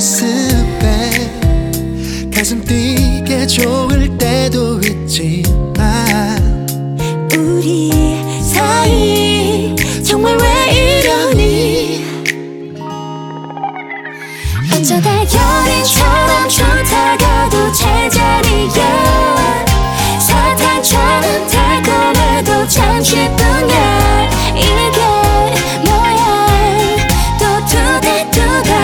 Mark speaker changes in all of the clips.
Speaker 1: 모습에 가슴 뛰게 좋을 때도 있지만
Speaker 2: 우리 사이 정말 왜 이러니 어쩌다 연인처럼 좋다가도 제자리야 사탕처럼 달콤해도 잠시뿐이야 이게 뭐야 또 두달두달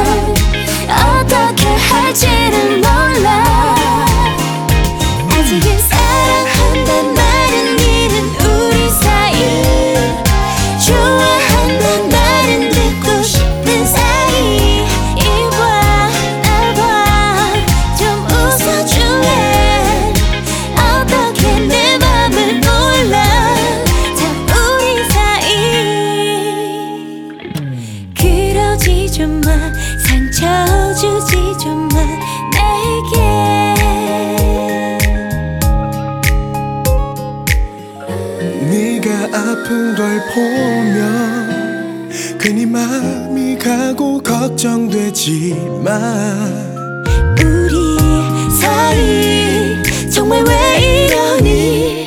Speaker 2: 어떻게 할지는 몰라 아직은 사랑한단 말은 잃은 우리 사이 좋아한단 말은 듣고 싶은 사이 이봐 나봐 좀 웃어줄래 어떻게 내 맘을 몰라 참 우리 사이 그러지 좀 마 상처 주지 좀 마 내게
Speaker 1: 네가 아픈 걸 보면 괜히 마음이 가고 걱정되지만
Speaker 2: 우리 사이 정말 왜 이러니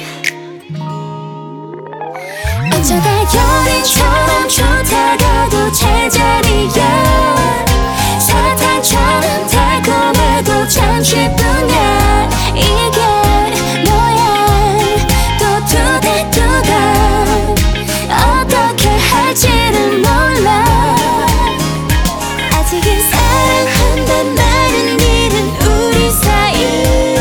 Speaker 2: 어쩌다 연인처럼 좋다가도 제자리야 사탕처럼 달콤해도 잠시뿐이야 이게 뭐야 또 두달두달 어떻게 할지는 몰라 아직은 사랑한단 말은 잃은 우리 사이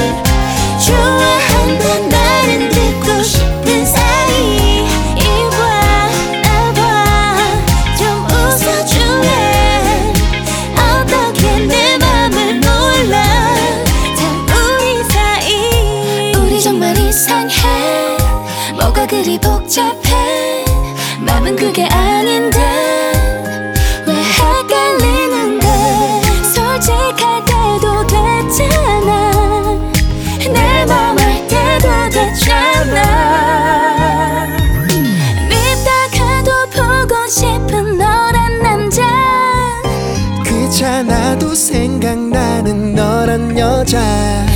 Speaker 2: 좋아한단 말은 듣고 싶은 사이 이봐 나봐 좀 웃어줄래 어떻게 내 맘을 몰라 참 우리 사이 우리 정말 이상해 뭐가 그리 복잡해 맘은 그게 아닌데 왜 헷갈리는데 솔직할 때도 됐잖아 내 맘 알 때도 됐잖아 밉다가도 보고 싶은 너란 남자
Speaker 1: 귀찮아도 생각나는 너란 여자